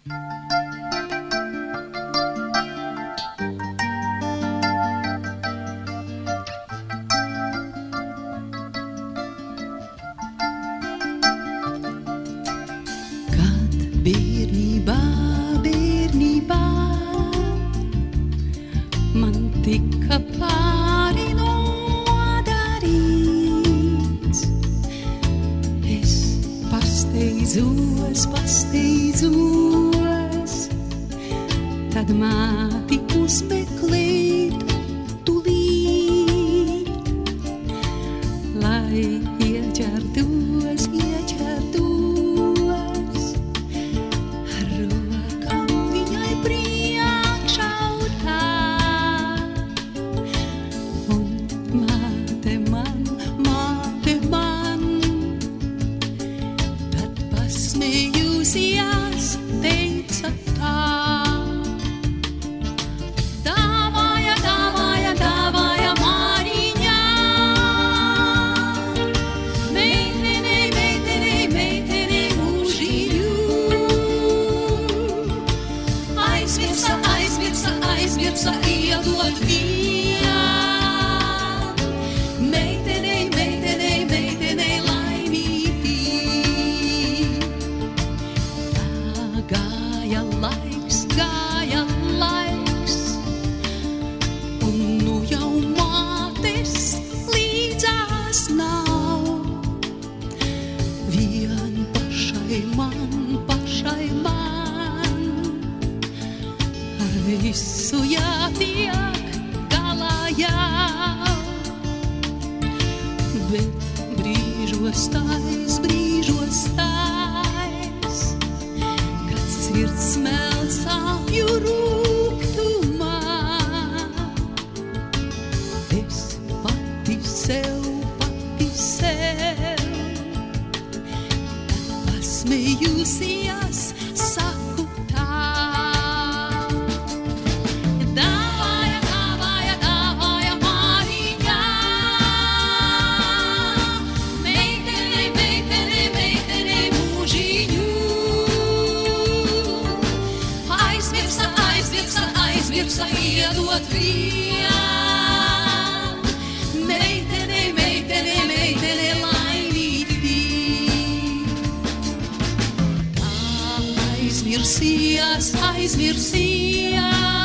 Bērnībā, bērnībā man tika pāri nodarīts. Es pasteidzos, tad māti uzmeklēt tulīt, lai ieķertos. Smējūsījās, teica tā. Dāvāja, dāvāja, dāvāja Māriņā. Meitenei, meitenei, meitenei mūžiņu. Aizmirsa, aizmirsa, aizmirsa, iedot vien. Meitenei, meitenei, meitenei laimītī. Gāja laiks, un nu jau mātes līdzās nav. Vien pašai man, ar visu jātiek galā jau. Bet brīžos tais, kad sirds smelt sāpju rūgtumā, es pati sev, pasmējūsījās, saku tā. Dāvāja, dāvāja, dāvāja Māriņā. Meitenei, meitenei, meitenei mūžiņu. Aizmirsa, aizmirsa, aizmirsa, iedot vien. Meitenei, meitenei, meitenei laimītī. Tā aizmirsījās,